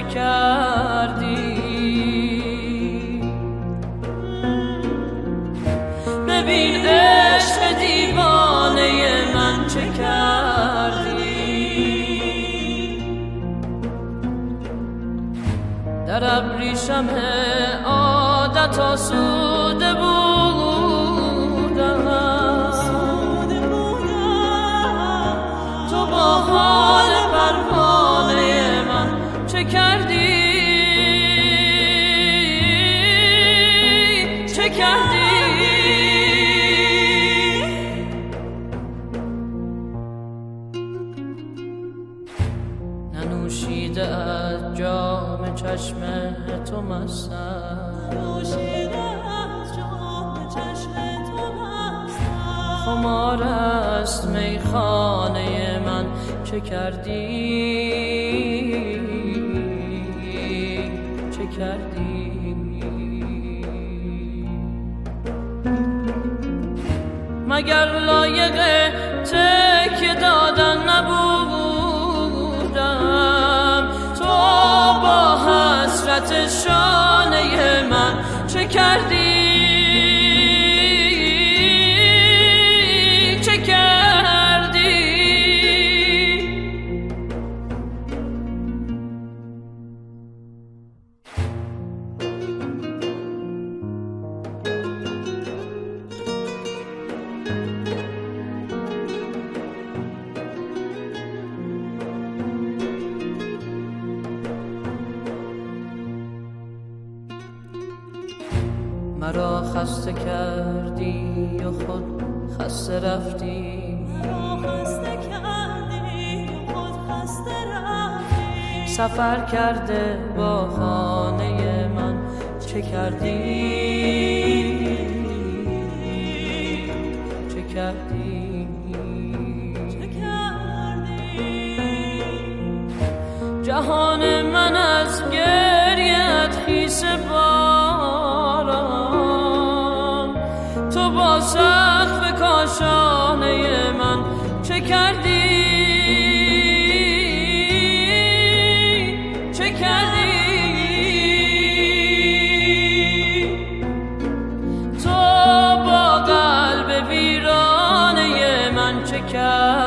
کردی؟ ببین عشق دیوانه من چه کردی. در ابریشم عادت آسوده بودم، تو با حال پروانه من چه کردی؟ چه کردی؟ ننوشیده از جام چشم تو مستم، خمار است میخانه من چه کردی؟ چه کردی؟ مگر لایق تکیه دادن نبودم؟ تو با حسرت شانه من چه کردی؟ چه کردی؟ مرا خسته کردی و خود خسته رفتی، سفر کرده با خانه من چه کردی؟ چه کردی؟ جهان من از گریت خیس باران، تو با سقف کاشانه من چه کردی؟ چه کردی؟ تو با قلب ویرانه من چه کردی؟